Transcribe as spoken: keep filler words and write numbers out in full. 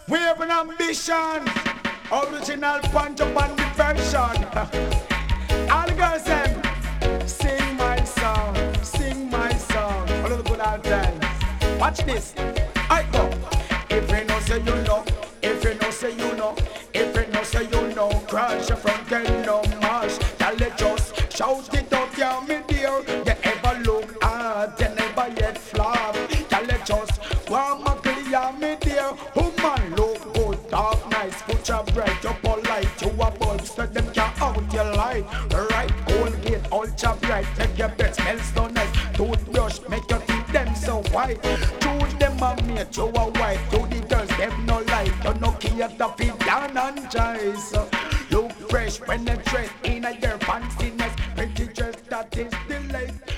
We have an ambition. Original punch up on the version. All the girls them, sing my song, sing my song. All of the good old times. Watch this. I go. If you know say you know, if you know say you know, if you know say you know, crash your front end no marsh. Tell it just shout it out, yeah me dear. You ever look hard, you never yet flop. Tell it just warm and clear me dear. Woman look good, talk nice, put your bright, your polite, you a bulb, so them can't out your light. Right, Colgate, ultra bright, take your bed, smell so nice. Toothbrush, make your teeth them so white. Choose them and make you a white. To the girls, them no light, you no care to feed down and choice. Look fresh, penetrate in a your fanciness. Pretty dress, that is the latest.